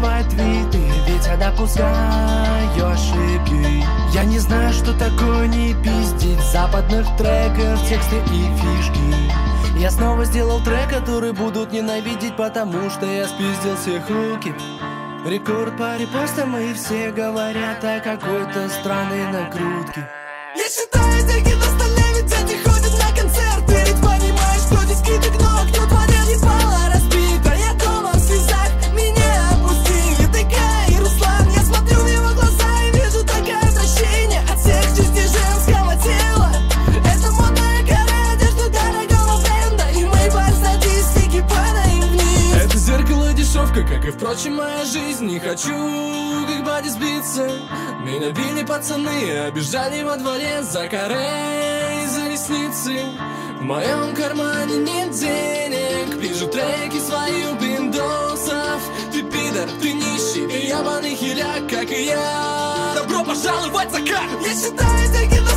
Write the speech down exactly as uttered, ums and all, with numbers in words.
твои твиты, ведь я допускаю ошибки. Я не знаю, что такое не пиздить западных треков, тексты и фишки. Я снова сделал трек, который будут ненавидеть, потому что я спиздил всех руки. Рекорд по репостам, и все говорят о какой-то странной накрутке. Я считаю деньги на столе, ведь дети ходят на концерты. Ведь понимаешь, что здесь скидок, но кто творя не пала разбита. Я дома в слезах, меня опустили Т.К. и Руслан. Я смотрю в его глаза и вижу такое отвращение от всех частей женского тела. Это модная кора, одежда дорогого бренда, и мы по статистике падаем вниз. Это зеркало дешевка, как и впрочем моя жизнь. Не хочу как бади сбиться. Меня били пацаны, обижали во дворе за каре и за ресницы. В моем кармане нет денег, пишу треки свои у биндосов. Ты пидор, ты нищий, ты ебаный хиляк, как и я. Добро пожаловать в закат. Я считаю деньги на